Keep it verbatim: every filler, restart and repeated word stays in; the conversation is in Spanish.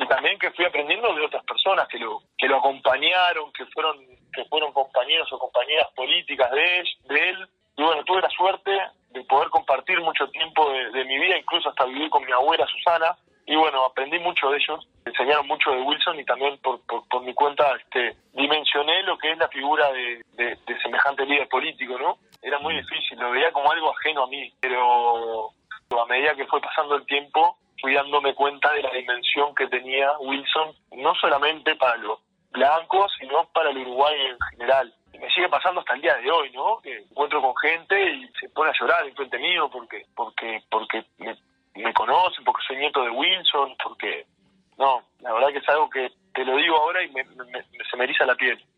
también que fui aprendiendo de otras personas que lo que lo acompañaron, que fueron que fueron compañeros o compañeras políticas de él, de él. Y bueno, tuve la suerte de poder compartir mucho tiempo de, de mi vida, incluso hasta vivir con mi abuela Susana. Y bueno, aprendí mucho de ellos, me enseñaron mucho de Wilson y también por, por, por mi cuenta este, dimensioné lo que es la figura de, de, de semejante líder político, ¿no? Era muy difícil, lo veía como algo ajeno a mí, pero a medida que fue pasando el tiempo fui dándome cuenta de la dimensión que tenía Wilson, no solamente para los blancos, sino para el Uruguay en general. Y me sigue pasando hasta el día de hoy, ¿no? Que encuentro con gente y se pone a llorar enfrente mío porque porque porque me, me conocen, porque soy nieto de Wilson, porque... No, la verdad que es algo que te lo digo ahora y me, me, me, se me eriza la piel.